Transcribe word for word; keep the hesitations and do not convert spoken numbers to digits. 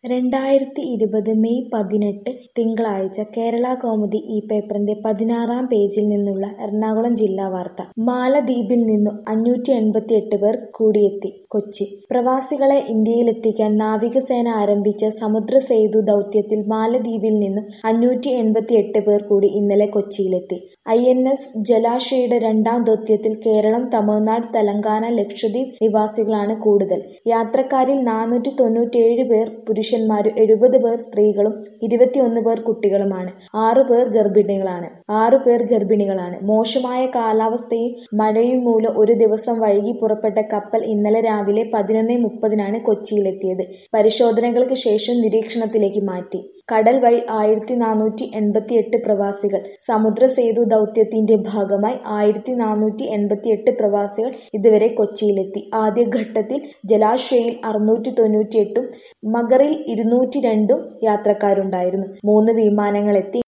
രണ്ടായിരത്തി ഇരുപത് മെയ് പതിനെട്ട് തിങ്കളാഴ്ച കേരളകൗമുദി ഈ പേപ്പറിന്റെ പതിനാറാം പേജിൽ നിന്നുള്ള എറണാകുളം ജില്ലാ വാർത്ത. മാലദ്വീപിൽ നിന്നു അഞ്ഞൂറ്റി എൺപത്തിയെട്ട് പേർ കൂടിയെത്തി. കൊച്ചി. പ്രവാസികളെ ഇന്ത്യയിലെത്തിക്കാൻ നാവികസേന ആരംഭിച്ച സമുദ്രസേതു ദൗത്യത്തിൽ മാലദ്വീപിൽ നിന്നു അഞ്ഞൂറ്റി എൺപത്തിയെട്ട് പേർ കൂടി ഇന്നലെ കൊച്ചിയിലെത്തി. ഐ എൻ എസ് ജലാശ്വയുടെ രണ്ടാം ദൗത്യത്തിൽ കേരളം, തമിഴ്നാട്, തെലങ്കാന, ലക്ഷദ്വീപ് നിവാസികളാണ് കൂടുതൽ. യാത്രക്കാരിൽ നാനൂറ്റി തൊണ്ണൂറ്റിയേഴ് പേർ പുരുഷന്മാരും എഴുപത് പേർ സ്ത്രീകളും ഇരുപത്തിയൊന്ന് പേർ കുട്ടികളുമാണ്. ആറു പേർ ഗർഭിണികളാണ് ആറു പേർ ഗർഭിണികളാണ്. മോശമായ കാലാവസ്ഥയും മഴയും മൂലം ഒരു ദിവസം വൈകി പുറപ്പെട്ട കപ്പൽ ഇന്നലെ രാവിലെ പതിനൊന്ന് മുപ്പതിനാണ് കൊച്ചിയിലെത്തിയത്. പരിശോധനകൾക്ക് ശേഷം നിരീക്ഷണത്തിലേക്ക് മാറ്റി. കടൽ വഴി ആയിരത്തി നാനൂറ്റി എൺപത്തിയെട്ട് പ്രവാസികൾ. സമുദ്രസേതു ദൗത്യത്തിന്റെ ഭാഗമായി ആയിരത്തി നാനൂറ്റി എൺപത്തിയെട്ട് പ്രവാസികൾ ഇതുവരെ കൊച്ചിയിലെത്തി. ആദ്യഘട്ടത്തിൽ ജലാശ്വയിൽ അറുന്നൂറ്റി തൊണ്ണൂറ്റിയെട്ടും മഗറിൽ ഇരുന്നൂറ്റി രണ്ടും യാത്രക്കാരുണ്ടായിരുന്നു. മൂന്ന് വിമാനങ്ങളെത്തി.